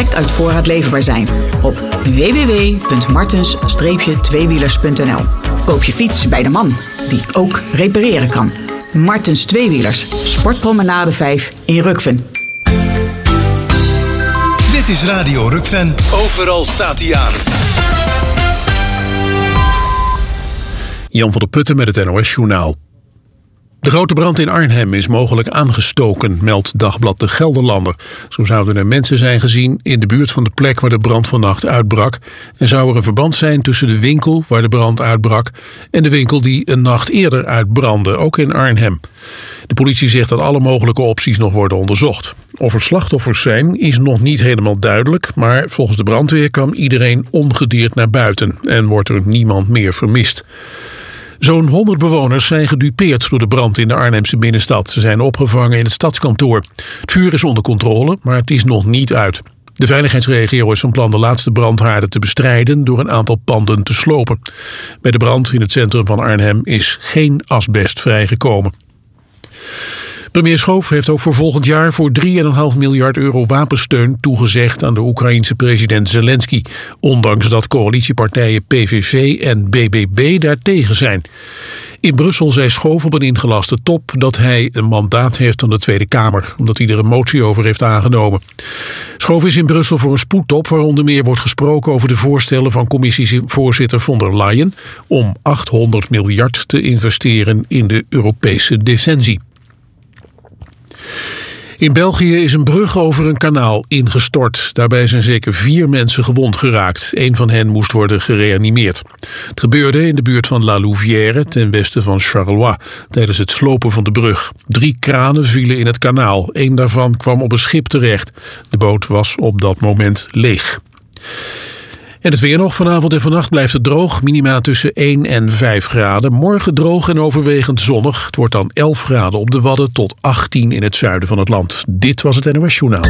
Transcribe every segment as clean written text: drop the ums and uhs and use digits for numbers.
direct uit voorraad leverbaar zijn op www.martens-tweewielers.nl. Koop je fiets bij de man die ook repareren kan. Martens Tweewielers, Sportpromenade 5 in Rukven. Dit is Radio Rukven. Overal staat hij aan. Jan van der Putten met het NOS-journaal. De grote brand in Arnhem is mogelijk aangestoken, meldt Dagblad De Gelderlander. Zo zouden er mensen zijn gezien in de buurt van de plek waar de brand vannacht uitbrak. En zou er een verband zijn tussen de winkel waar de brand uitbrak en de winkel die een nacht eerder uitbrandde, ook in Arnhem. De politie zegt dat alle mogelijke opties nog worden onderzocht. Of er slachtoffers zijn is nog niet helemaal duidelijk, maar volgens de brandweer kan iedereen ongedeerd naar buiten en wordt er niemand meer vermist. Zo'n 100 bewoners zijn gedupeerd door de brand in de Arnhemse binnenstad. Ze zijn opgevangen in het stadskantoor. Het vuur is onder controle, maar het is nog niet uit. De veiligheidsregio is van plan de laatste brandhaarden te bestrijden door een aantal panden te slopen. Bij de brand in het centrum van Arnhem is geen asbest vrijgekomen. Premier Schoof heeft ook voor volgend jaar voor 3,5 miljard euro wapensteun toegezegd aan de Oekraïense president Zelensky, ondanks dat coalitiepartijen PVV en BBB daartegen zijn. In Brussel zei Schoof op een ingelaste top dat hij een mandaat heeft van de Tweede Kamer, omdat hij er een motie over heeft aangenomen. Schoof is in Brussel voor een spoedtop waar onder meer wordt gesproken over de voorstellen van commissievoorzitter von der Leyen om 800 miljard te investeren in de Europese defensie. In België is een brug over een kanaal ingestort. Daarbij zijn zeker 4 mensen gewond geraakt. 1 van hen moest worden gereanimeerd. Het gebeurde in de buurt van La Louvière, ten westen van Charleroi, tijdens het slopen van de brug. 3 kranen vielen in het kanaal. 1 daarvan kwam op een schip terecht. De boot was op dat moment leeg. En het weer nog. Vanavond en vannacht blijft het droog. Minima tussen 1 en 5 graden. Morgen droog en overwegend zonnig. Het wordt dan 11 graden op de Wadden tot 18 in het zuiden van het land. Dit was het NOS Journaal.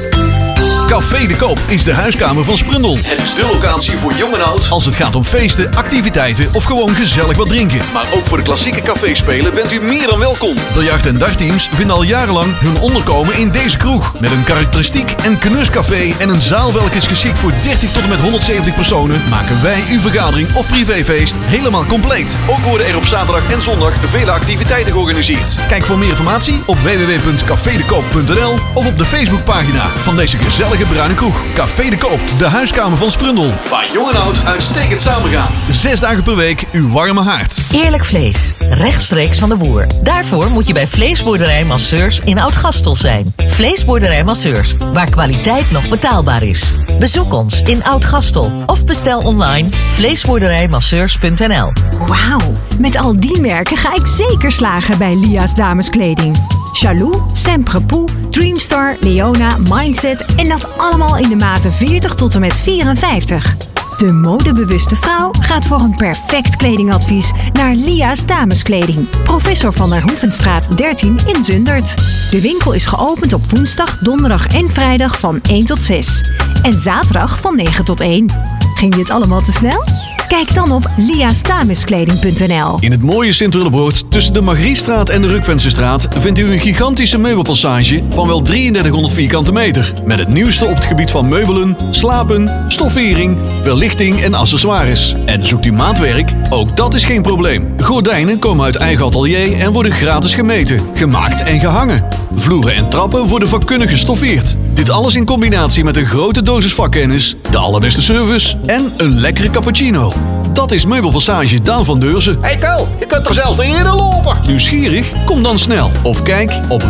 Café de Koop is de huiskamer van Sprundel. Het is de locatie voor jong en oud als het gaat om feesten, activiteiten of gewoon gezellig wat drinken. Maar ook voor de klassieke caféspelen bent u meer dan welkom. Biljart- en dartteams vinden al jarenlang hun onderkomen in deze kroeg. Met een karakteristiek en knuscafé en een zaal welke is geschikt voor 30 tot en met 170 personen, maken wij uw vergadering of privéfeest helemaal compleet. Ook worden er op zaterdag en zondag vele activiteiten georganiseerd. Kijk voor meer informatie op www.cafedekoop.nl of op de Facebookpagina van deze gezellige bruine kroeg. Café de Koop, de huiskamer van Sprundel. Waar jong en oud uitstekend samengaan. 6 dagen per week uw warme haard. Eerlijk vlees, rechtstreeks van de boer. Daarvoor moet je bij Vleesboerderij Masseurs in Oud-Gastel zijn. Vleesboerderij Masseurs, waar kwaliteit nog betaalbaar is. Bezoek ons in Oud-Gastel of bestel online vleesboerderijmasseurs.nl. Wauw, met al die merken ga ik zeker slagen bij Lia's dameskleding. Chalou, Semprepoux, Dreamstar, Leona, Mindset en dat allemaal in de maten 40 tot en met 54. De modebewuste vrouw gaat voor een perfect kledingadvies naar Lia's dameskleding. Professor van der Hoevenstraat 13 in Zundert. De winkel is geopend op woensdag, donderdag en vrijdag van 1 tot 6. En zaterdag van 9 tot 1. Ging dit allemaal te snel? Kijk dan op liasdameskleding.nl. In het mooie Sint-Willebroord tussen de Margriestraat en de Rukvensestraat vindt u een gigantische meubelpassage van wel 3300 vierkante meter. Met het nieuwste op het gebied van meubelen, slapen, stoffering, verlichting en accessoires. En zoekt u maatwerk? Ook dat is geen probleem. Gordijnen komen uit eigen atelier en worden gratis gemeten, gemaakt en gehangen. Vloeren en trappen worden vakkundig gestoffeerd. Dit alles in combinatie met een grote dosis vakkennis, de allerbeste service en een lekkere cappuccino. Dat is Meubelpassage Daan van Deurzen. Hey Ko, je kunt er zelfs niet eerder lopen. Nieuwsgierig? Kom dan snel of kijk op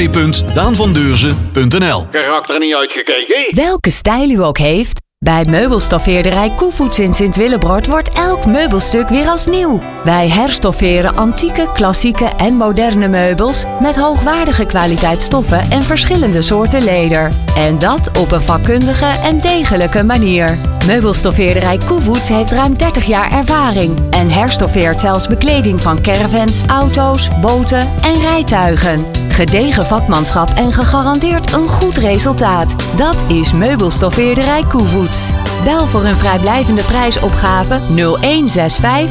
www.daanvandeurzen.nl. Geraakt er niet uitgekeken? Welke stijl u ook heeft, bij meubelstoffeerderij Koevoets in Sint-Willebroord wordt elk meubelstuk weer als nieuw. Wij herstofferen antieke, klassieke en moderne meubels met hoogwaardige kwaliteit stoffen en verschillende soorten leder. En dat op een vakkundige en degelijke manier. Meubelstoffeerderij Koevoets heeft ruim 30 jaar ervaring en herstoffeert zelfs bekleding van caravans, auto's, boten en rijtuigen. Gedegen vakmanschap en gegarandeerd een goed resultaat. Dat is Meubelstoffeerderij Koevoets. Bel voor een vrijblijvende prijsopgave 0165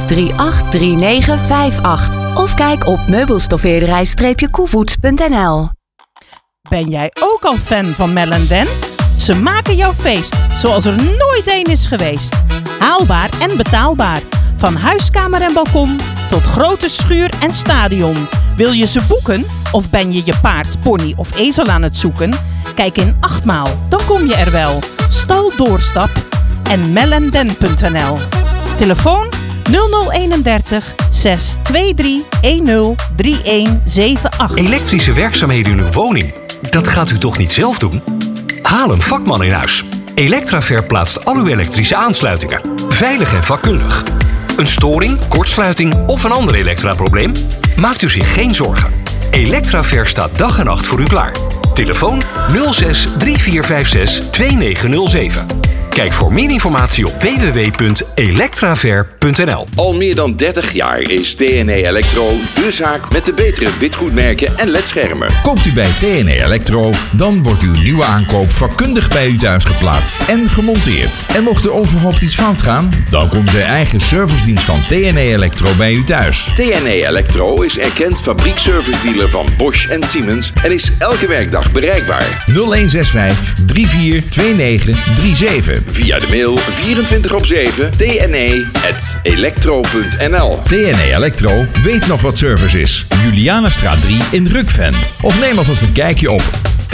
383958 of kijk op meubelstoffeerderij-koevoets.nl. Ben jij ook al fan van Mel & Dan? Ze maken jouw feest zoals er nooit één is geweest. Haalbaar en betaalbaar. Van huiskamer en balkon tot grote schuur en stadion. Wil je ze boeken? Of ben je je paard, pony of ezel aan het zoeken? Kijk in 8 maal, dan kom je er wel. Stal Doorstap en mellenden.nl. Telefoon 0031 623 103178. Elektrische werkzaamheden in uw woning? Dat gaat u toch niet zelf doen? Haal een vakman in huis. Electraver plaatst al uw elektrische aansluitingen. Veilig en vakkundig. Een storing, kortsluiting of een ander elektraprobleem? Maakt u zich geen zorgen. Electraver staat dag en nacht voor u klaar. Telefoon 06 3456 2907. Kijk voor meer informatie op www.electraver.nl. Al meer dan 30 jaar is TNE Electro de zaak met de betere witgoedmerken en ledschermen. Koopt u bij TNE Electro, dan wordt uw nieuwe aankoop vakkundig bij u thuis geplaatst en gemonteerd. En mocht er onverhoopt iets fout gaan, dan komt de eigen servicedienst van TNE Electro bij u thuis. TNE Electro is erkend fabriekservice-dealer van Bosch en Siemens en is elke werkdag bereikbaar. 0165 342937. Via de mail 24/7 tne@electro.nl. TNE Electro weet nog wat service is. Julianastraat 3 in Rukven. Of neem alvast een kijkje op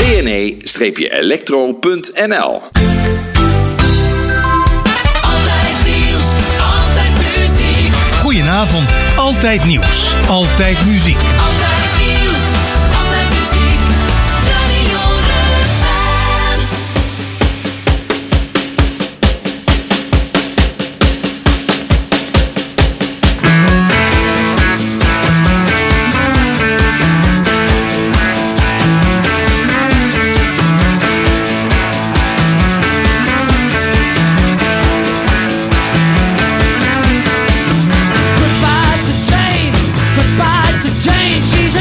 tne-electro.nl. Goedenavond. Altijd nieuws. Altijd muziek. Goodbye to Jane, she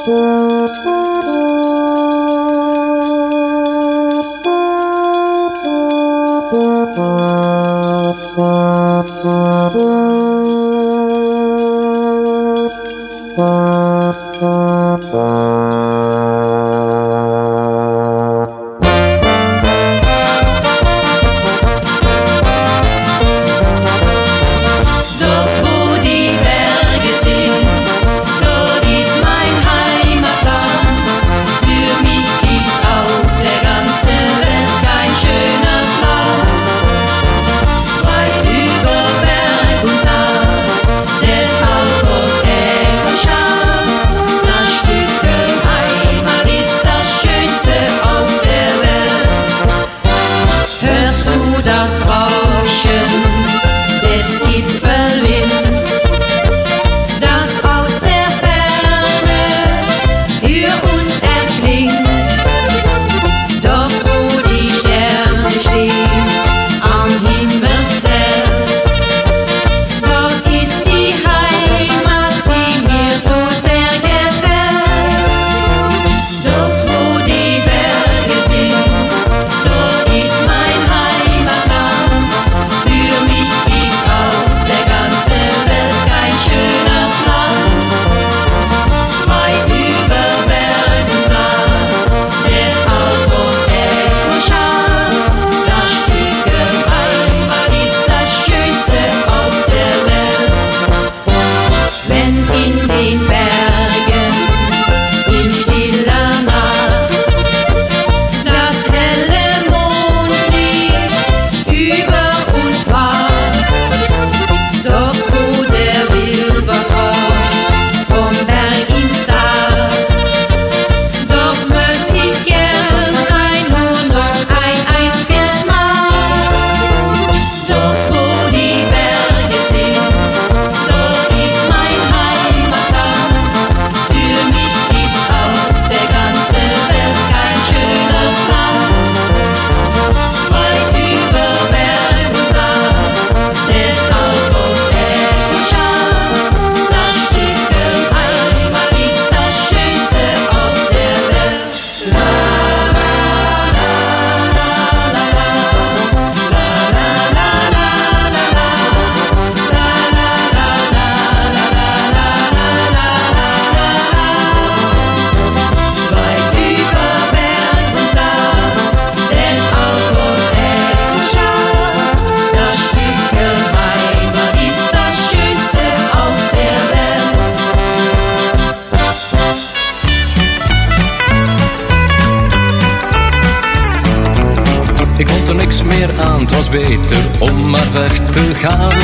beter om maar weg te gaan.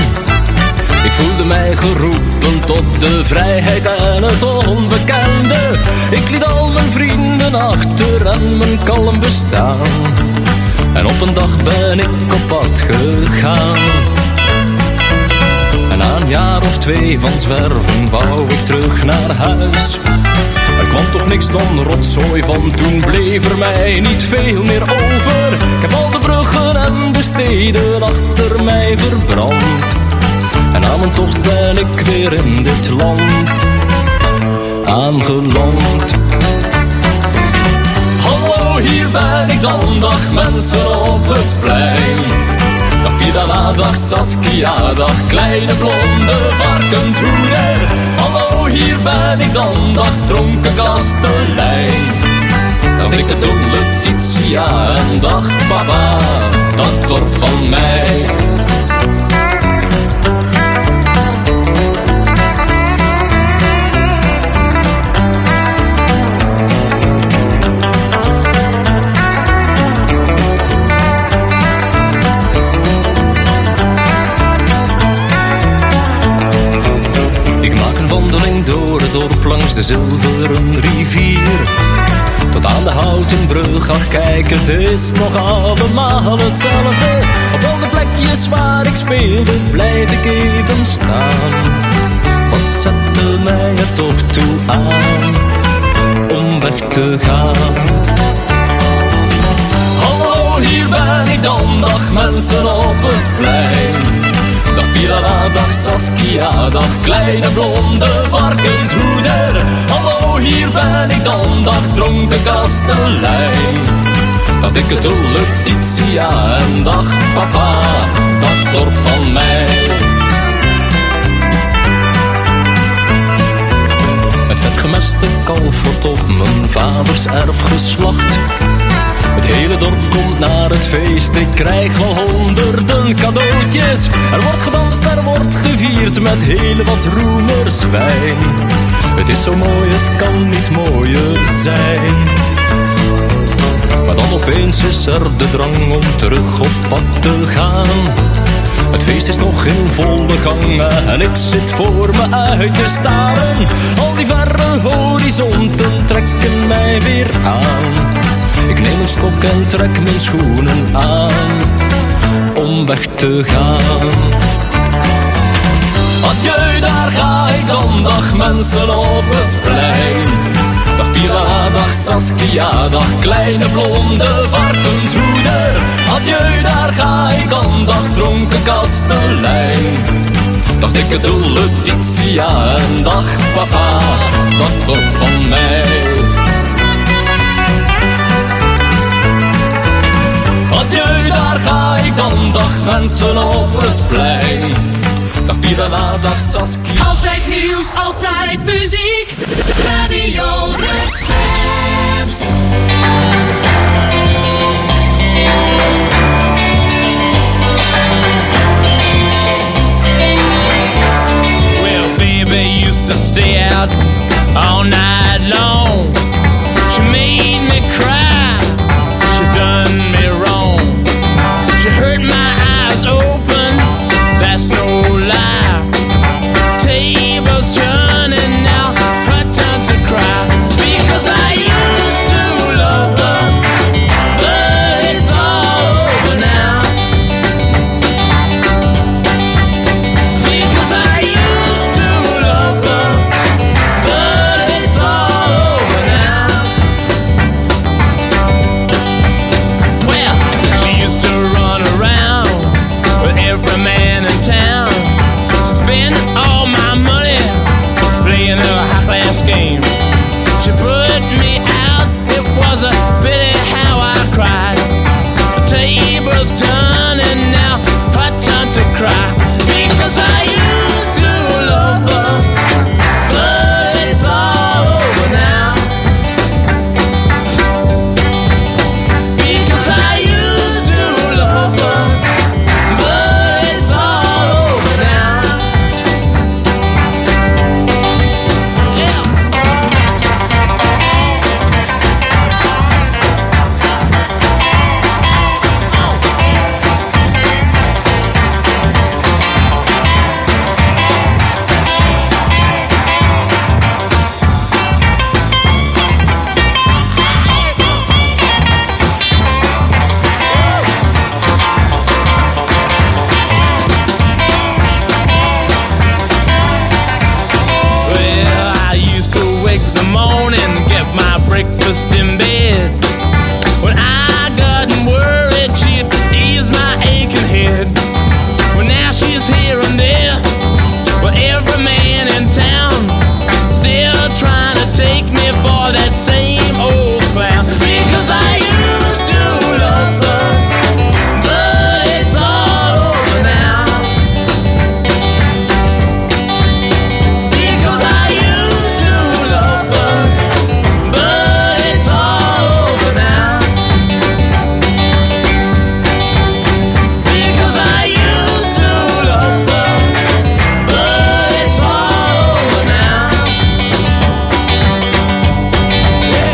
Ik voelde mij geroepen tot de vrijheid en het onbekende. Ik liet al mijn vrienden achter en mijn kalm bestaan. En op een dag ben ik op pad gegaan. En na een jaar of 2 van zwerven wou ik terug naar huis. Er kwam toch niks dan rotzooi van, toen bleef er mij niet veel meer over. Ik heb al de bruggen en de steden achter mij verbrand. En aan mijn tocht ben ik weer in dit land aangeland. Hallo, hier ben ik dan, dag mensen op het plein. Dag Pirana, dag Saskia, dag kleine blonde varkenshoeder. Hallo, hier ben ik dan, dag dronken kastelein. Dag dikke domme Letitia en dag papa, dag dorp van mij. Door het dorp langs de zilveren rivier, tot aan de houten brug. Ach kijk, het is nog allemaal hetzelfde. Op al de plekjes waar ik speelde blijf ik even staan. Wat zette mij er toch toe aan om weg te gaan? Hallo, hier ben ik dan, dag mensen op het plein. Dag Pirana, dag Saskia, dag kleine blonde varkenshoeder. Hallo, hier ben ben ik dan, dag dronken kastelein. Dag dikke Letitia en dag papa, dag dorp van mij. Het vetgemeste kalf wordt op mijn vaders erf geslacht. Het hele dorp komt naar het feest, ik krijg wel honderden cadeautjes. Er wordt gedanst, er wordt gevierd met heel wat roemerswijn. Het is zo mooi, het kan niet mooier zijn. Maar dan opeens is er de drang om terug op pad te gaan. Het feest is nog in volle gang en ik zit voor me uit te staren. Al die verre horizonten trekken mij weer aan. Ik neem een stok en trek mijn schoenen aan om weg te gaan. Adieu, daar ga ik dan, dag mensen op het plein. Dag Pila, dag Saskia, dag kleine blonde varkenshoeder. Adieu, daar ga ik dan, dag dronken kastelein. Dag dikke Letitia en dag papa, dag dorp van mij. Adieu, daar ga ik dan, dag mensen op het plein. Dag Pirana, dag Saskia. Altijd nieuws, altijd muziek. Radio Rukven. Well, baby used to stay out all night long. She made me cry. She done me wrong. She hurt my eyes open. That's no lie. Tables turning now, her time to cry. Because I used to love her, but it's all over now. Because I used to love her, but it's all over now. Well, she used to run around with every man in town. Spend all my money playing a high-class game. She put me out, it was a pity how I cried. The table's turning now, her time to cry. Because I used to love her, but it's all over now. Because I used to love her, but it's all over now. Well, I used to wake the morning, get my breakfast in bed. When I got worried, she'd ease my aching head. Well, now she's here and there, well, every man in town still trying to take me for that same old clown. Because I used to love her, but it's all over now. Because I used to love her, but it's all over now. Because I used to love her, but it's all over now. Yeah.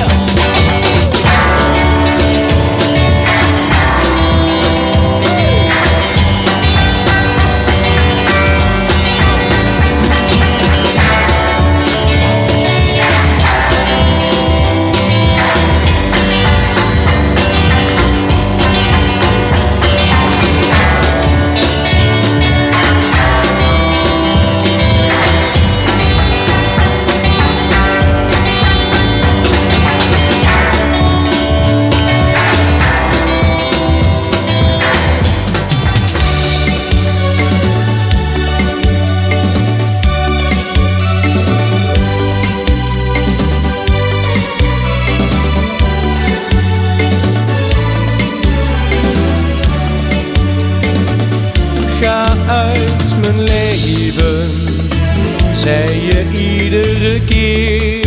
zei je iedere keer.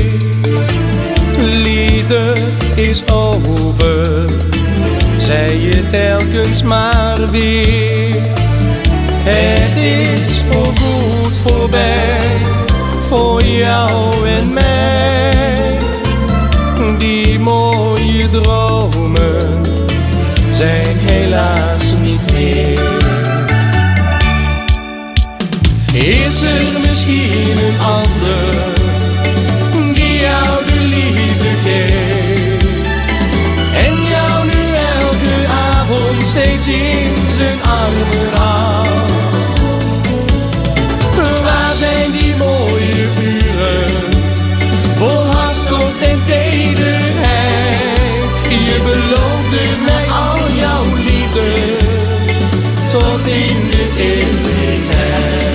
Liefde is over, zei je telkens maar weer. Het is voorgoed voorbij, voor jou en mij. Die mooie dromen zijn helaas niet meer. Is er misschien een ander die jou de liefde geeft en jou nu elke avond steeds in zijn armen houdt? Waar zijn die mooie uren vol hartstocht en tederheid? Je beloofde mij al jouw liefde tot in de eeuwigheid.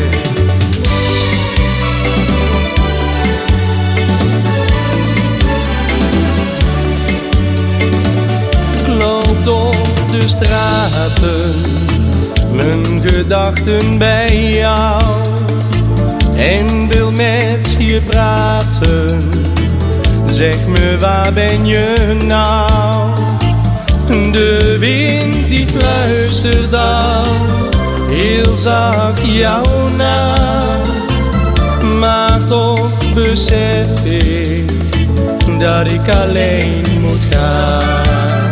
Ik loop door de straten, mijn gedachten bij jou, en wil met je praten. Zeg me, waar ben je nou? De wind die fluistert al heel zacht jou na, maar toch besef ik dat ik alleen moet gaan.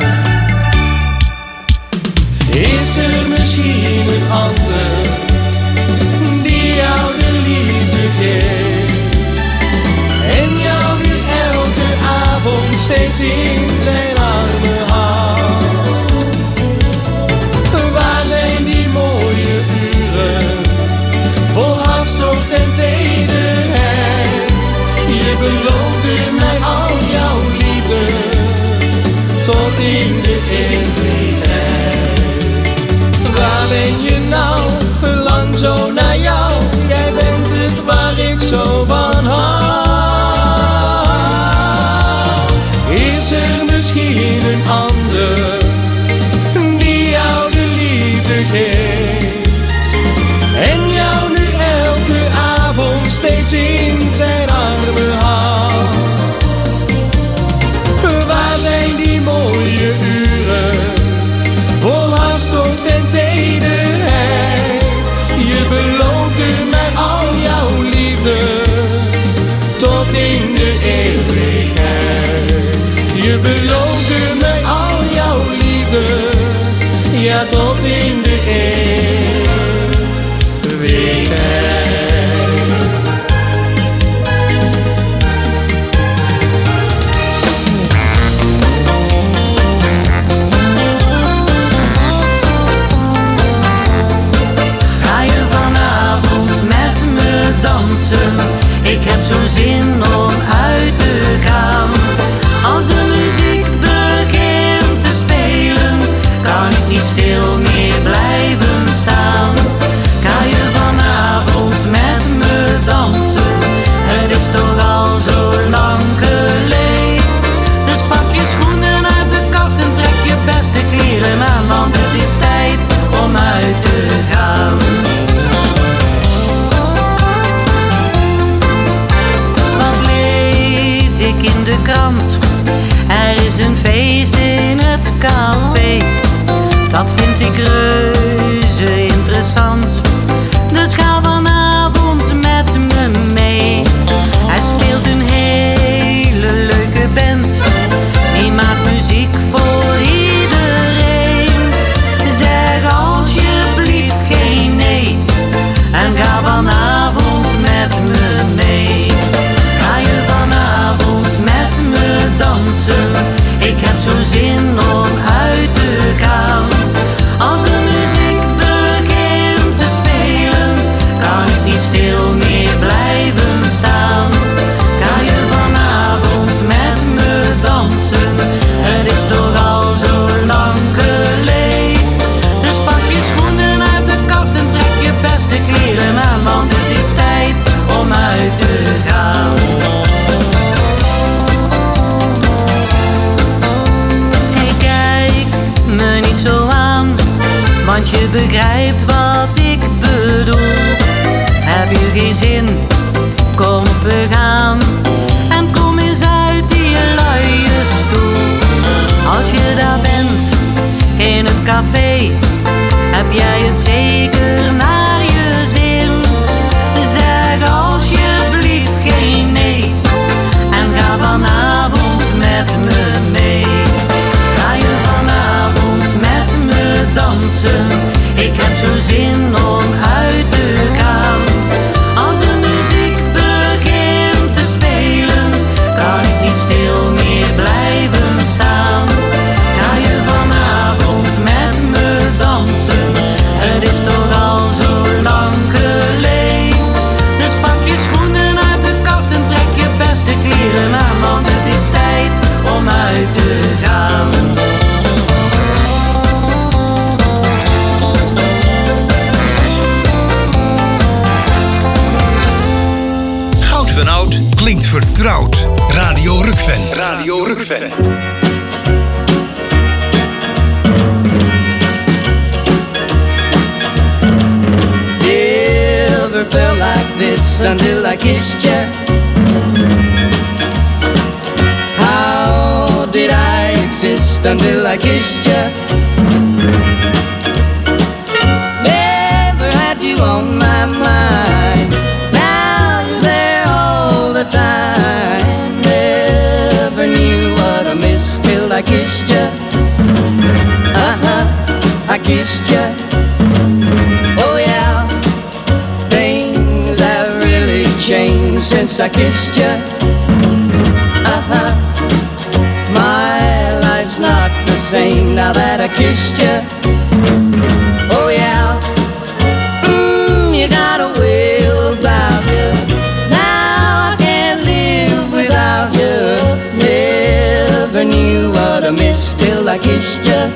Is er misschien een ander die jou de liefde geeft en jou nu elke avond steeds in zijn armen houdt? Waar zijn die mooie uren vol hartstocht en tederheid? Je beloofde mij al jouw liefde tot in de eeuwigheid. Waar ben je nou? Verlang zo naar jou. Jij bent het waar ik zo van hou. Is er misschien een ander die jou de liefde geeft en jou nu elke avond steeds in zijn armen houdt? Waar zijn die mooie uren vol hartstocht en tederheid? Je beloofde mij al jouw liefde tot in de eeuwigheid. Je beloofde mij al jouw liefde, ja, tot in de eeuwigheid. Ik heb zo'n zin om uit te gaan. Als de muziek begint te spelen, kan ik niet stil meer blijven staan. Ga je vanavond met me dansen? Het is toch al zo lang geleden. Dus pak je schoenen uit de kast en trek je beste kleren aan, want het is tijd om uit te gaan. In de krant, er is een feest in het café. Dat vind ik reuze interessant, dus ga vanavond met me mee. Er speelt een hele leuke band, die maakt muziek voor iedereen. Zeg alsjeblieft geen nee en ga vanavond met me mee. Ga je vanavond met me dansen? Ik heb zo'n zin om uit te gaan. Als de muziek begint te spelen, kan ik niet stil meer blijven staan. Ga je vanavond met me dansen? Het is toch al zo lang geleden. Dus pak je schoenen uit de kast en trek je beste kleren aan, want het is tijd om uit te gaan. Want je begrijpt wat ik bedoel. Heb je geen zin kom we gaan. En kom eens uit die luie stoel. Als je daar bent, in het café, heb jij het zeker naar je zin. Zeg alsjeblieft geen nee en ga vanavond met me mee. Ga je vanavond met me dansen? Ik heb zo zin om uit te gaan. Als de muziek begint te spelen, kan ik niet stil meer blijven staan. Ga je vanavond met me dansen? Het is toch al zo lang geleden. Dus pak je schoenen uit de kast en trek je beste kleren aan, want het is tijd om uit te gaan. Goud van oud klinkt vertrouwd. Radio Rukven. Radio Rukven. Never felt like this until I kissed you. How did I exist until I kissed you? Never had you on my mind. Now you're there all the time. Never knew what I missed till I kissed you. I kissed you. Oh yeah, things have really changed since I kissed you. My life's not the same now that I kissed you. Oh yeah, you got a way about you. Now I can't live without you. Never knew what I missed till I kissed you.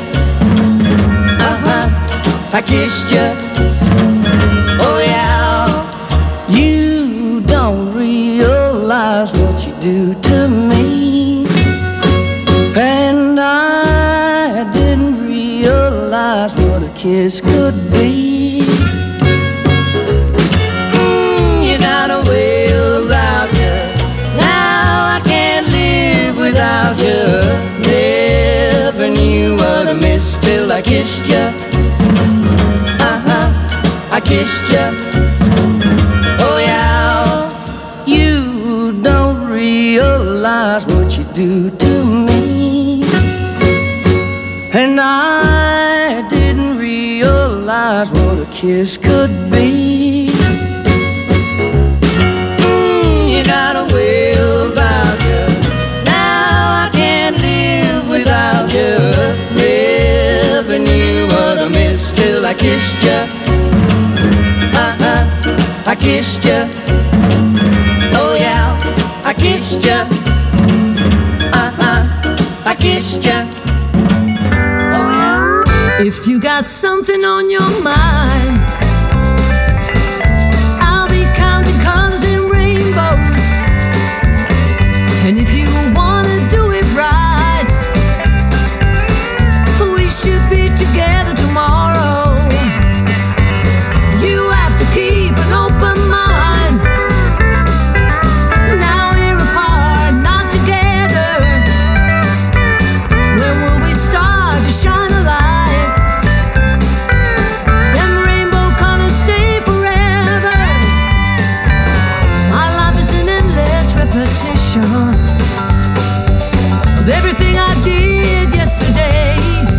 I kissed you. Oh yeah, you don't realize what you do to me, and I didn't realize what a kiss could be. You got a way about you. Now I can't live without you. Never knew what I missed till I kissed you. I kissed you. Oh yeah, you don't realize what you do to me, and I didn't realize what a kiss could be. You got a way about you. Now I can't live without you. Never knew what I missed till I kissed you. I kissed you. Oh yeah, I kissed you. I kissed you. Oh yeah. If you got something on your mind, I'll be counting colors and rainbows. And if you wanna do it right, we should be together tomorrow. You have to keep an open mind. Now we're apart, not together. When will we start to shine a light? Them rainbow colors stay forever. My life is an endless repetition of everything I did yesterday.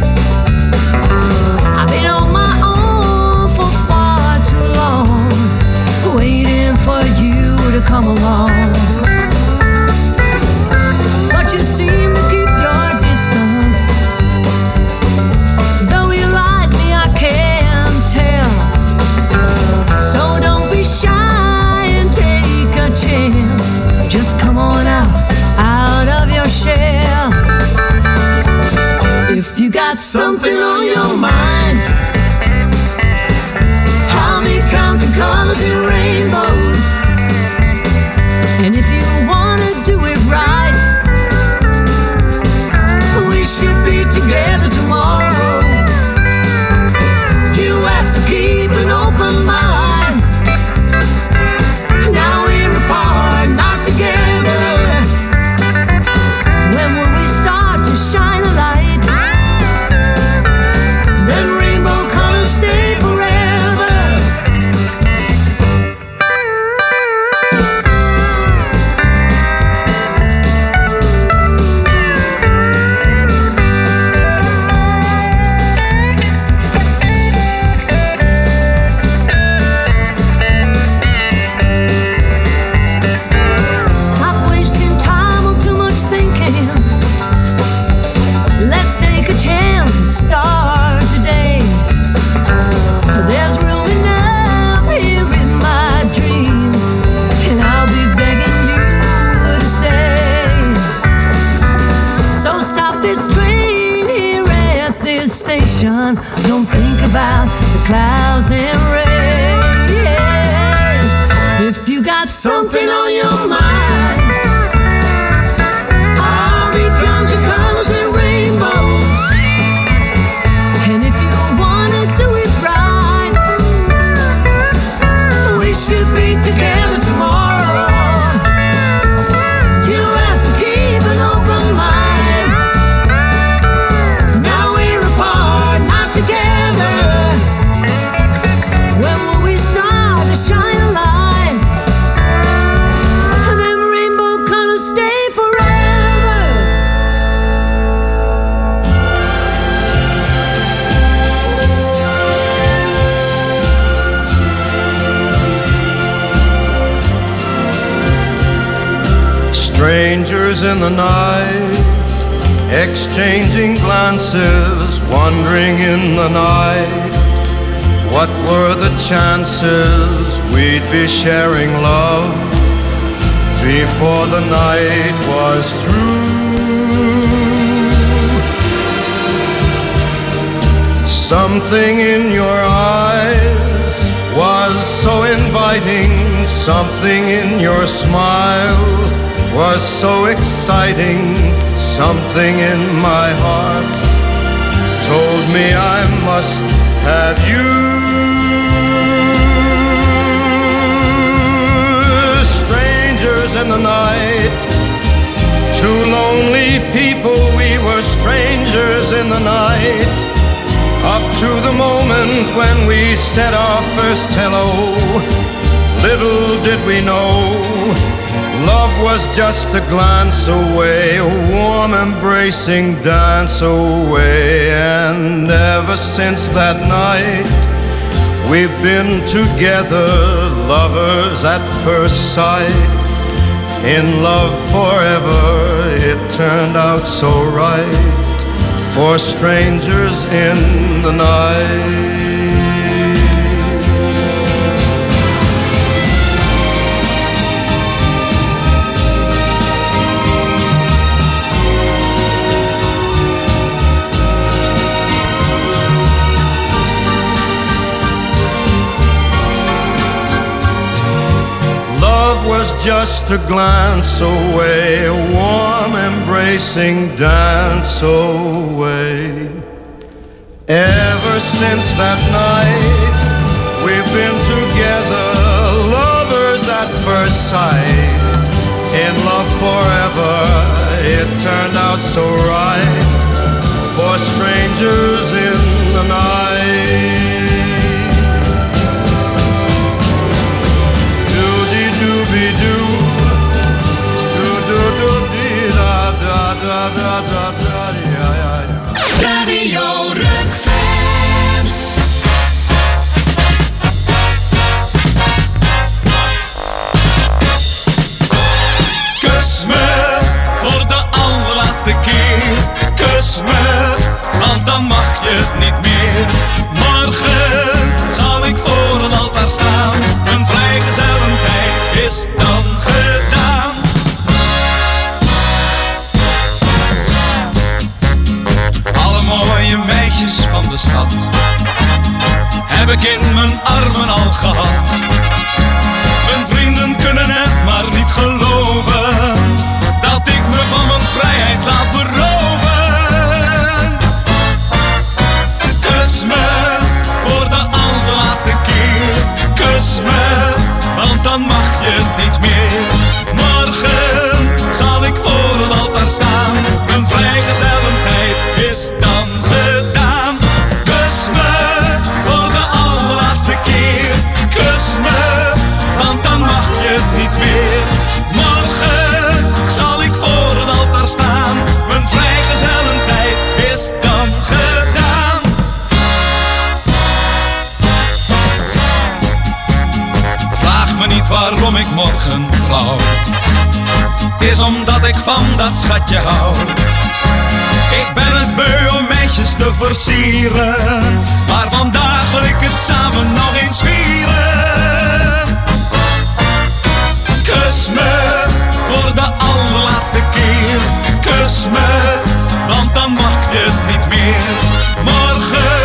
I've been on my own for far too long, waiting for you to come along. But you seem to keep your distance. Though you like me, I can't tell. So don't be shy and take a chance. Just come on out of your shell. If you got something on your mind, I'll be counting colors and rainbows. And if you wanna do it right, we should be together tomorrow. You have to keep an open mind. Now we're apart. ocean. Don't think about the clouds and rains. If you got something on your mind, I'll be down to colors and rainbows. And if you wanna do it right, we should be together tomorrow. You have to keep an open mind. Now we're apart, not together. When will we start to shine a light? And then rainbow colors stay forever. Strangers in the night, exchanging glances, wandering in the night. What were the chances we'd be sharing love before the night was through? Something in your eyes was so inviting, something in your smile was so exciting, something in my heart told me I must have you. Strangers in the night, two lonely people, we were strangers in the night. Up to the moment when we said our first hello, little did we know love was just a glance away, a warm embracing dance away. And ever since that night, we've been together, lovers at first sight. In love forever, it turned out so right, for strangers in the night. Was just a glance away, a warm embracing dance away. Ever since that night, we've been together, lovers at first sight. In love forever, it turned out so right, for strangers in the night. Radio Rock-fan. Kus me voor de allerlaatste keer. Kus me, want dan mag je het niet meer. Morgen zal ik voor een altaar staan. Een vrijgezellentijd is dan gedaan. Mooie meisjes van de stad heb ik in mijn armen al gehad. Mijn vrienden kunnen het maar niet geloven dat ik me van mijn vrijheid laat beroven. Kus me voor de allerlaatste keer. Kus me, want dan mag je het niet meer. Morgen zal ik voor het altaar staan. Mijn vrijgezellentijd is dan gedaan. Kus me voor de allerlaatste keer. Kus me, want dan mag je het niet meer. Morgen zal ik voor het altaar staan. Mijn vrijgezellentijd is dan gedaan. Vraag me niet waarom ik morgen trouw. Het is omdat ik van dat schatje hou. Ik ben het beu om meisjes te versieren, maar vandaag wil ik het samen nog eens vieren. Kus me voor de allerlaatste keer. Kus me, want dan mag je het niet meer. Morgen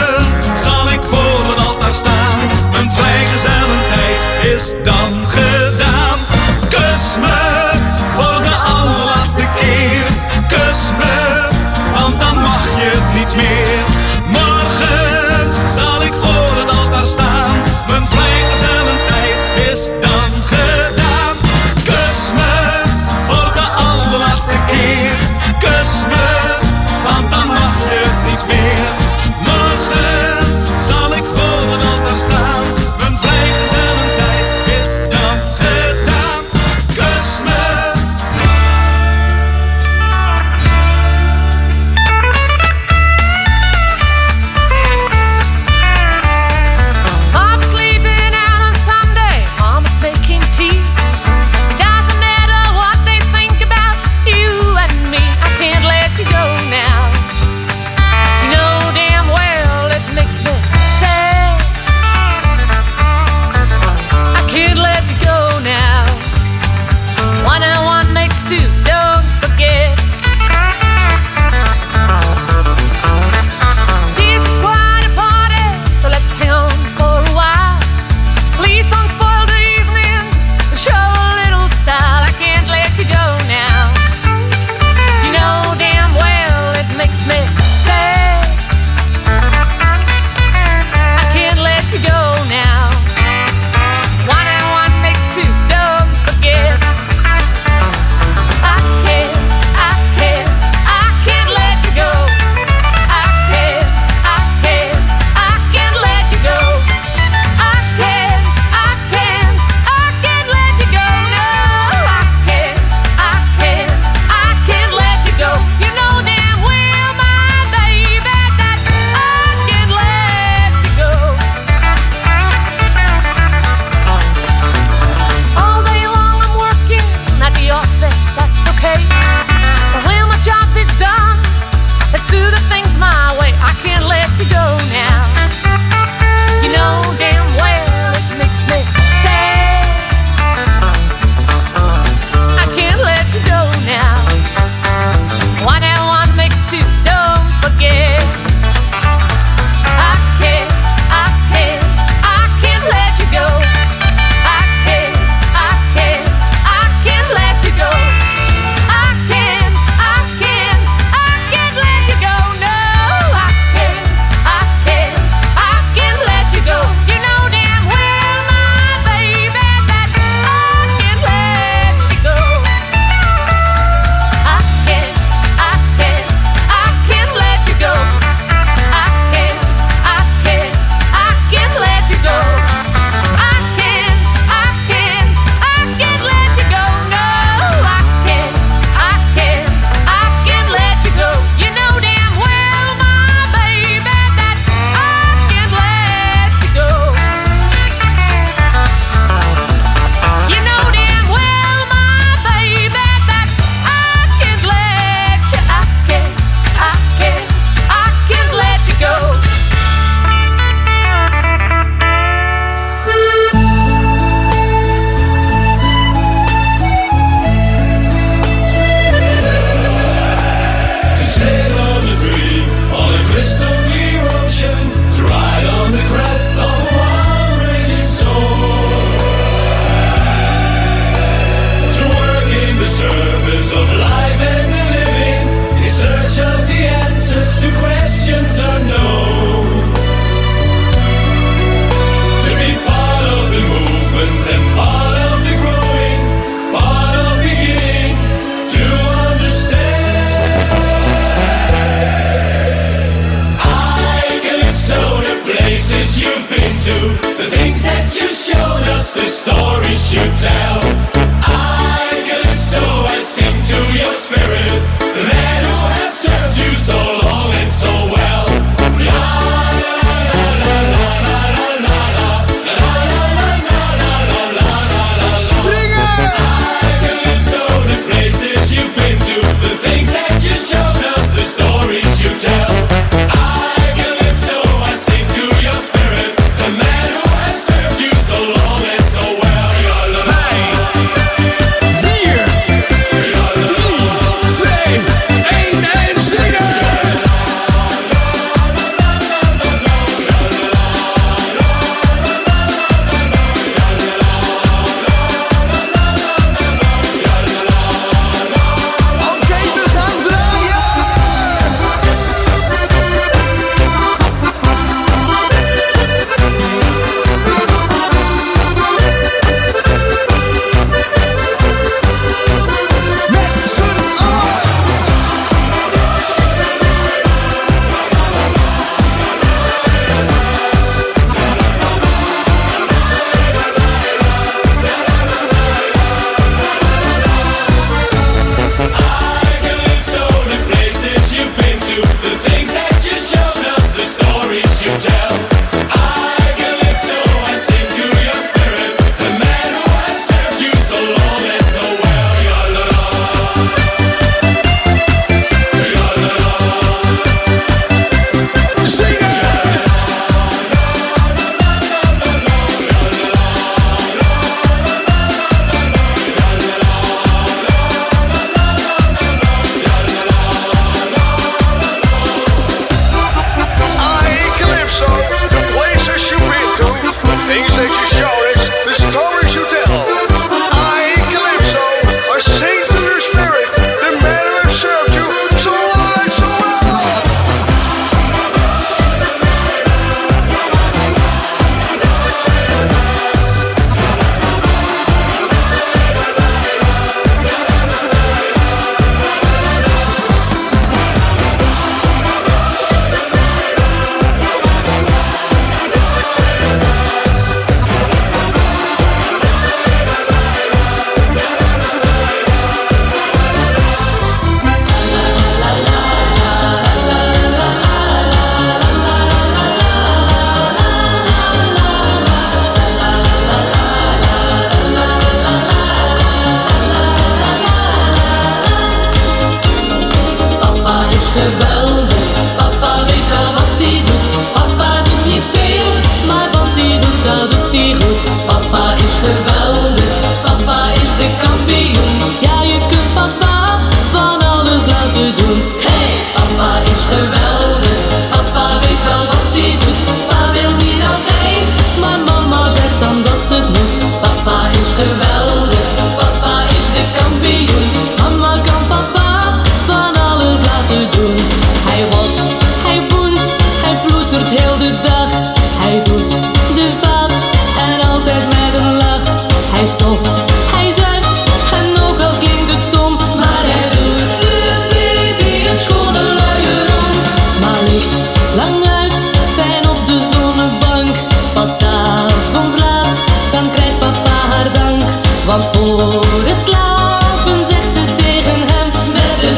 geweldig. Papa weet wel wat hij doet. Papa doet niet veel, maar wat hij doet, dat doet hij goed. Papa is geweldig. Papa is de kampioen. Ja, je kunt papa van alles laten doen. Hey, papa is geweldig. Papa weet wel wat hij doet. Papa wil niet altijd, maar mama zegt dan dat het moet. Papa is geweldig. Papa is de kampioen. Mama kan papa van alles laten doen. Hij wast, hij boent, hij ploetert heel de dag. Hij doet de vaat en altijd met een lach. Hij stoft, hij zuigt en ook al klinkt het stom, maar hij doet de baby een schone luier om. Maar ligt lang uit, fijn op de zonnebank. Pas 's avonds laat, dan krijgt papa haar dank. Want voor het slapen zegt ze tegen hem met een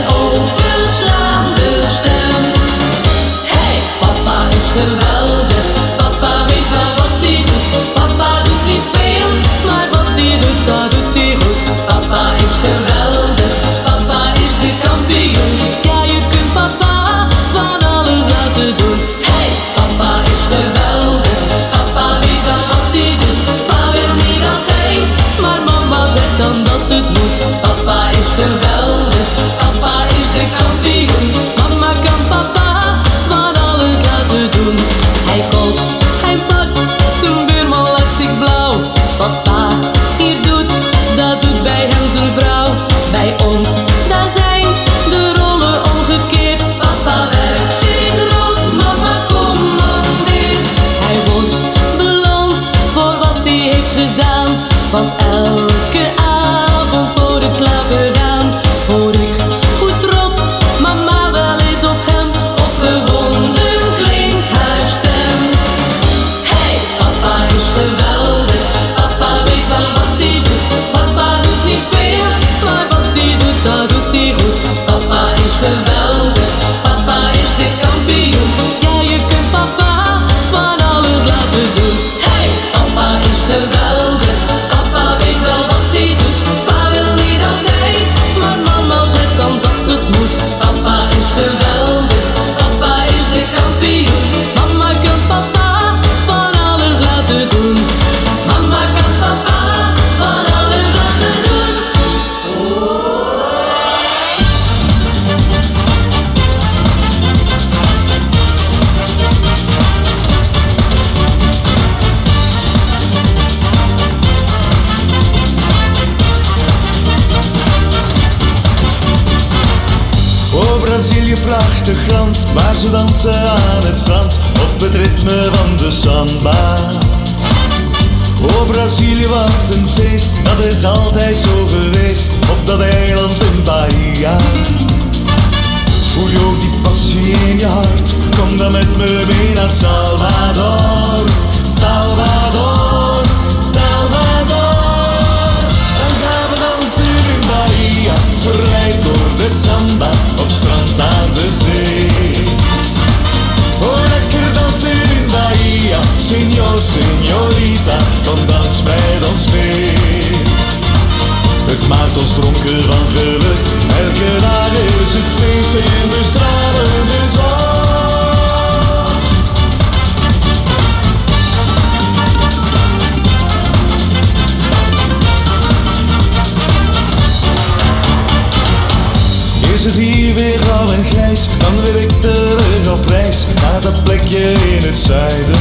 overslaande stem: hey, papa is geweldig. Papa weet wel wat hij doet. Papa doet niet veel, maar wat hij doet, dat doet hij goed. Papa is geweldig. Papa is de kampioen. Ja, je kunt papa van alles laten doen. Hey, papa is geweldig. Papa weet wel wat hij doet. Papa wil niet altijd, maar mama zegt dan dat het moet. Papa is geweldig. Papa is de kampioen. Mama kan papa van alles laten doen. Hij kookt, hij pakt, zijn buurman lacht zich blauw. Wat pa hier doet, dat doet bij hem zijn vrouw. Bij ons, daar zijn de rollen omgekeerd. Papa werkt zich rond, mama commandeert. Hij wordt beloond voor wat hij heeft gedaan. Want elke avond voor het slapen gaan hoor ik hoe trots mama wel is op hem. Opgewonden klinkt haar stem. Hey, papa is geweldig. Papa weet wel wat hij doet. Papa doet niet veel, maar wat hij doet, dat doet hij goed. Papa is geweldig. Papa is de kampioen. Ja, je kunt papa van alles laten doen. Hey, papa is geweldig. Papa weet wel wat hij doet. Papa wil niet altijd, maar mama zegt dan dat het moet. Papa is geweldig. Papa is de kampioen. Mama kan papa van alles laten doen. Mama kan papa van alles laten doen. Oh, Brazilië, prachtig land, waar ze dansen aan het strand op het ritme van de samba. Oh, Brazilië, wat een feest, dat is altijd zo geweest op dat eiland in Bahia. Voel je ook die passie in je hart, kom dan met me mee naar Salvador. Salvador, Salvador. Dan gaan we dansen in Bahia, verleid door de samba, op strand aan de zee. Oh, lekker dansen in Bahia, senor, señorita, kom dans met ons mee. Het maakt ons dronken van geluk, elke dag is het feest in de stralende zon. Is het hier weer grauw en grijs, dan wil ik terug op reis naar dat plekje in het zuiden.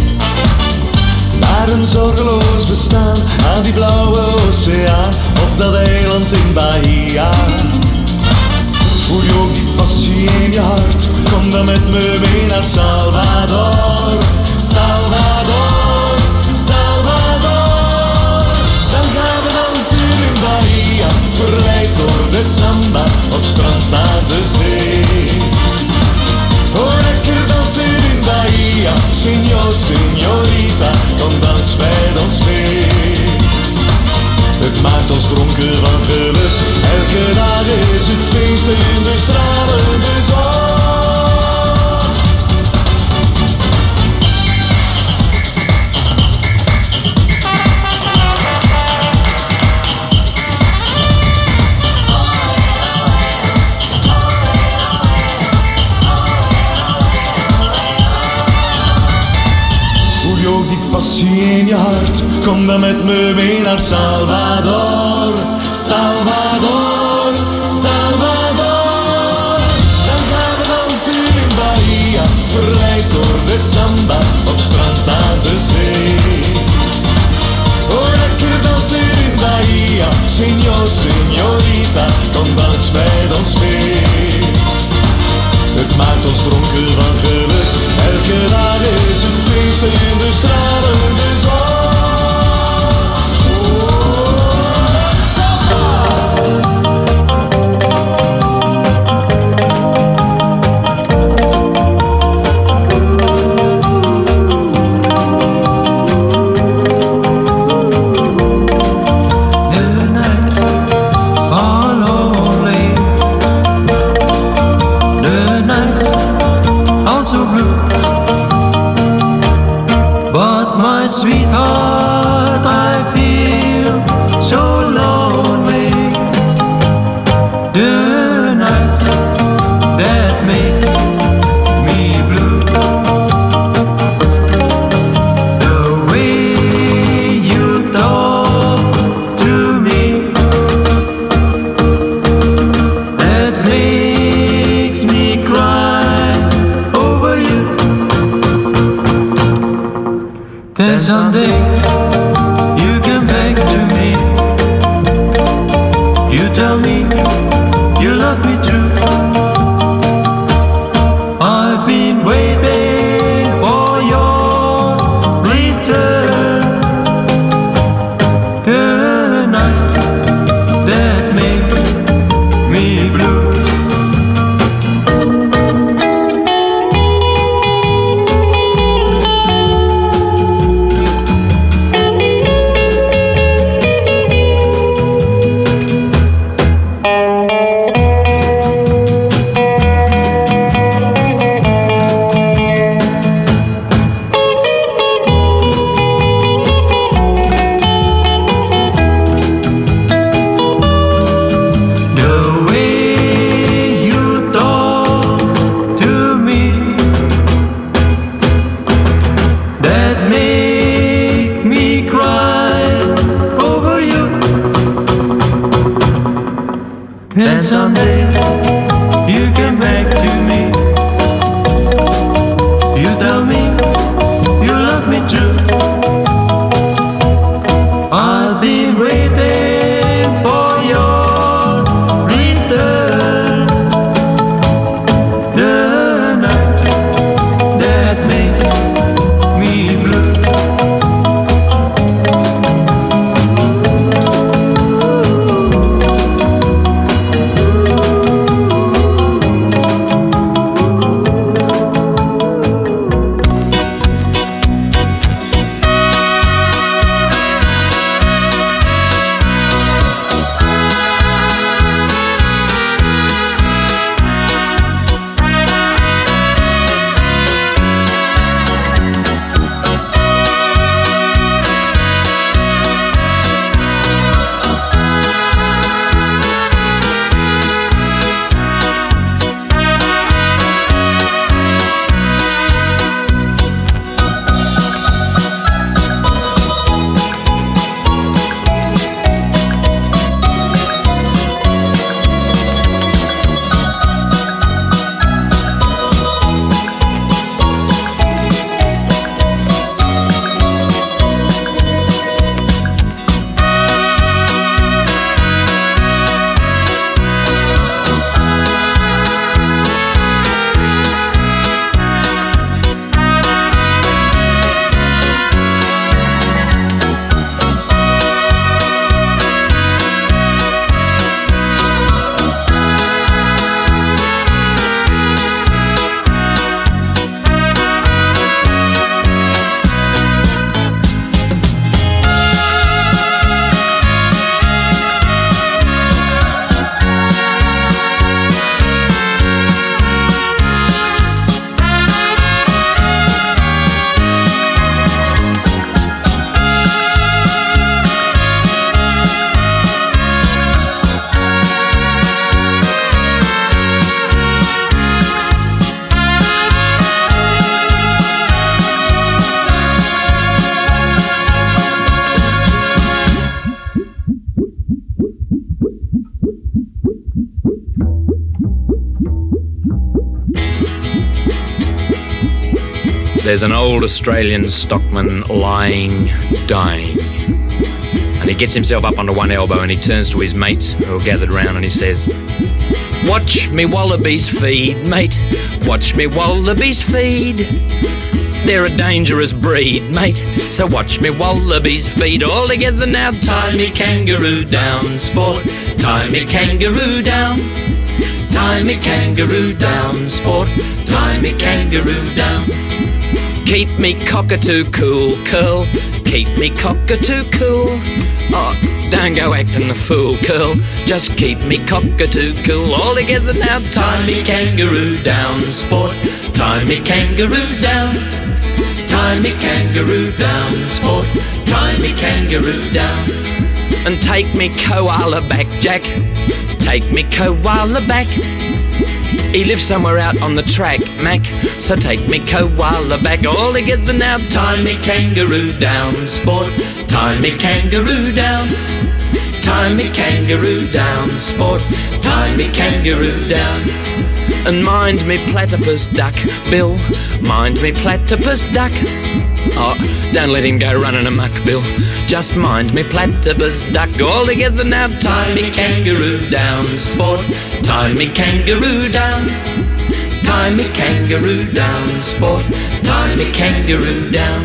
Naar een zorgeloos bestaan aan die blauwe oceaan op dat eiland in Bahia. Voel je ook die passie in je hart, kom dan met me mee naar Salvador. Salvador, Salvador. Dan gaan we dansen in Bahia, verleid door de samba, op strand aan de zee. Oh, lekker dansen in Bahia, senor, señorita, kom dans met ons mee. Het maakt ons dronken van geluk, elke dag is het feest in de stralende zon. Kom dan met me mee naar Salvador, Salvador, Salvador. Dan gaan we dansen in Bahia, verleid door de samba, op strand aan de zee. Oh, lekker dansen in Bahia, signor, signorita, kom dans met ons mee. Het maakt ons dronken van geluk, elke dag is het feest in de stralende zon. Sweetheart, I feel so lonely. The nights that make me blue. The way you talk to me, that makes me cry over you. Then someday you come back to me. You tell me you love me true. I've been waiting for your return. The night that made me blue. And someday you come back to me. You tell me you love me true. I've been waiting for your return. The night that made me blue. there's an old Australian stockman lying, dying. And he gets himself up onto one elbow and he turns to his mates who are gathered round and he says, "Watch me wallabies feed, mate. Watch me wallabies feed. They're a dangerous breed, mate. So watch me wallabies feed. All together now, tie me kangaroo down, sport. Tie me kangaroo down. Tie me kangaroo down, sport. Tie me kangaroo down. Keep me cockatoo cool, curl. Keep me cockatoo cool. Oh, don't go acting the fool, curl. Just keep me cockatoo cool. All together now, tie me kangaroo down, sport. Tie me kangaroo down. Tie me kangaroo down, sport. Tie me kangaroo down. And take me koala back, Jack. Take me koala back. He lives somewhere out on the track, Mac. So take me koala back. All together now, tie me kangaroo down, sport. Tie me kangaroo down. Tie me kangaroo down, sport. Tie me kangaroo down. And mind me platypus duck, Bill. Mind me platypus duck. Oh, don't let him go running amok, Bill. Just mind me platypus duck. All together now, tie me kangaroo down, sport. Tie me kangaroo down. Tie me kangaroo down, sport. Tie me kangaroo down.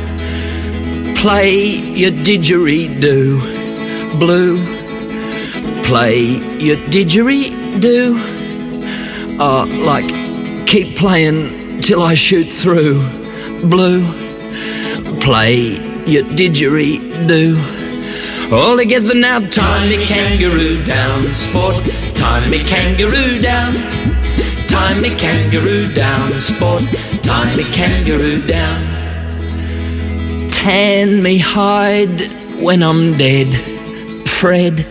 Play your didgeridoo, blue. Play your didgeridoo. Oh, like, keep playing till I shoot through, blue. Play your didgeridoo. All together now, tie me kangaroo down, sport. Tie me kangaroo down. Tie me kangaroo down, sport. Tie me kangaroo down. Tan me hide when I'm dead, Fred.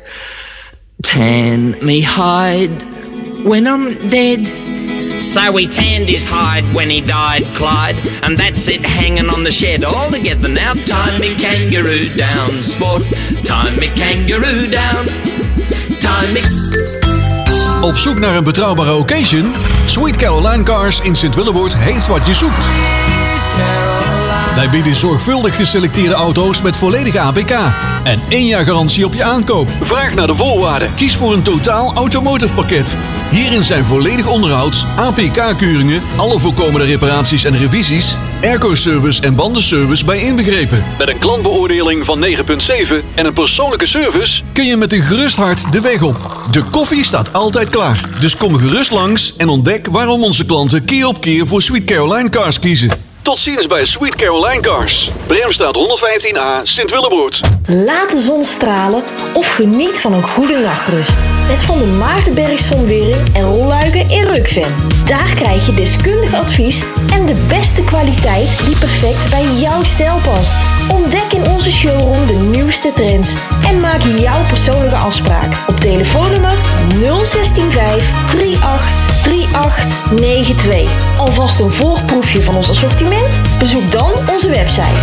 Tan me hide when I'm dead. So we tanned his hide when he died, Clyde. And that's it hanging on the shed. All together now, tie me kangaroo down, sport. Tie me kangaroo down. Tie me... Op zoek naar een betrouwbare occasion? Sweet Caroline Cars in Sint-Willebord heeft wat je zoekt. Wij bieden zorgvuldig geselecteerde auto's met volledige APK en 1 jaar garantie op je aankoop. Vraag naar de voorwaarden. Kies voor een totaal automotive pakket. Hierin zijn volledig onderhoud, APK-keuringen, alle voorkomende reparaties en revisies, airco-service en bandenservice bij inbegrepen. Met een klantbeoordeling van 9,7 en een persoonlijke service kun je met een gerust hart de weg op. De koffie staat altijd klaar. Dus kom gerust langs en ontdek waarom onze klanten keer op keer voor Sweet Caroline Cars kiezen. Tot ziens bij Sweet Caroline Cars. Bremstraat 115A, Sint-Willebord. Laat de zon stralen of geniet van een goede nachtrust. Met Van der Maardenberg Zonwering en rolluiken in Rukven. Daar krijg je deskundig advies en de beste kwaliteit die perfect bij jouw stijl past. Ontdek in onze showroom de nieuwste trends en maak jouw persoonlijke afspraak op telefoonnummer 0165 38 3892. Alvast een voorproefje van ons assortiment? Bezoek dan onze website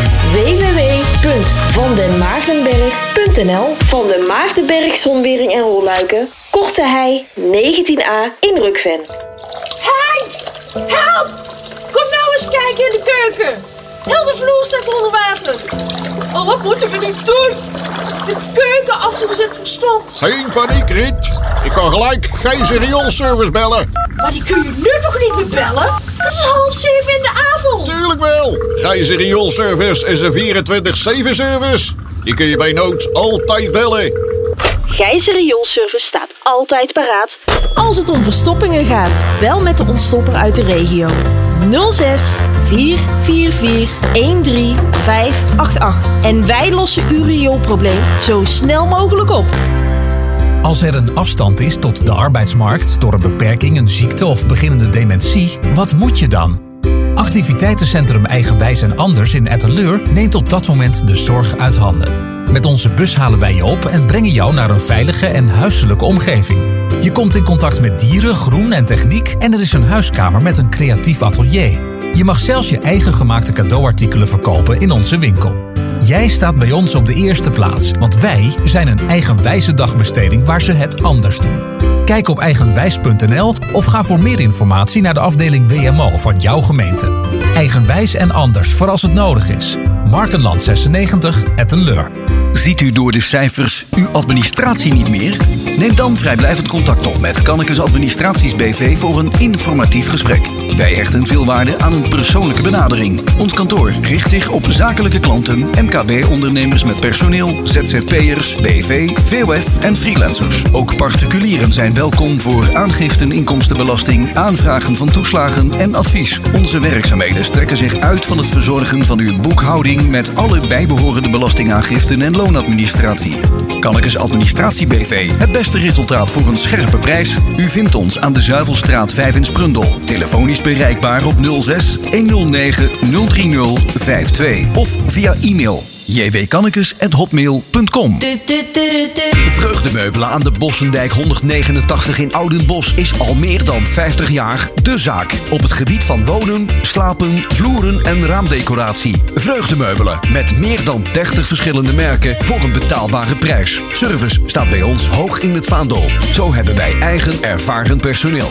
www.vandenmaardenberg.nl. Van den Maardenberg Zonwering en Rolluiken, Korte Hei 19A in Rukven. Hey! Help! Kom nou eens kijken in de keuken. Heel de vloer staat onder water. Oh, wat moeten we nu doen? De keuken afgezet verstompt. Geen paniek, Riet. Ik kan gelijk Gijzer rioolservice bellen. Maar die kun je nu toch niet meer bellen? Het is 6:30 in de avond. Tuurlijk wel. Gijzer rioolservice is een 24/7 service. Die kun je bij nood altijd bellen. Gijzer Rioolservice staat altijd paraat als het om verstoppingen gaat. Bel met de ontstopper uit de regio. 06 444 13588. En wij lossen uw rioolprobleem zo snel mogelijk op. Als er een afstand is tot de arbeidsmarkt door een beperking, een ziekte of beginnende dementie, wat moet je dan? Activiteitencentrum Eigenwijs en Anders in Etteleur neemt op dat moment de zorg uit handen. Met onze bus halen wij je op en brengen jou naar een veilige en huiselijke omgeving. Je komt in contact met dieren, groen en techniek en er is een huiskamer met een creatief atelier. Je mag zelfs je eigen gemaakte cadeauartikelen verkopen in onze winkel. Jij staat bij ons op de eerste plaats, want wij zijn een eigenwijze dagbesteding waar ze het anders doen. Kijk op eigenwijs.nl of ga voor meer informatie naar de afdeling WMO van jouw gemeente. Eigenwijs en anders voor als het nodig is. Markenland 96, Etten-Leur. Ziet u door de cijfers uw administratie niet meer? Neem dan vrijblijvend contact op met Kannekes Administraties BV voor een informatief gesprek. Wij hechten veel waarde aan een persoonlijke benadering. Ons kantoor richt zich op zakelijke klanten, MKB-ondernemers met personeel, ZZP'ers, BV, VOF en freelancers. Ook particulieren zijn welkom voor aangiften, inkomstenbelasting, aanvragen van toeslagen en advies. Onze werkzaamheden strekken zich uit van het verzorgen van uw boekhouding met alle bijbehorende belastingaangiften en loonadministratie. Kannekes Administratie BV. Het beste resultaat voor een scherpe prijs. U vindt ons aan de Zuivelstraat 5 in Sprundel. Telefonisch bereikbaar op 06 109 030 52 of via e-mail jwkannekes@hotmail.com. Vreugdemeubelen aan de Bossendijk 189 in Oudenbosch is al meer dan 50 jaar de zaak. Op het gebied van wonen, slapen, vloeren en raamdecoratie. Vreugdemeubelen met meer dan 30 verschillende merken voor een betaalbare prijs. Service staat bij ons hoog in het vaandel. Zo hebben wij eigen ervaren personeel.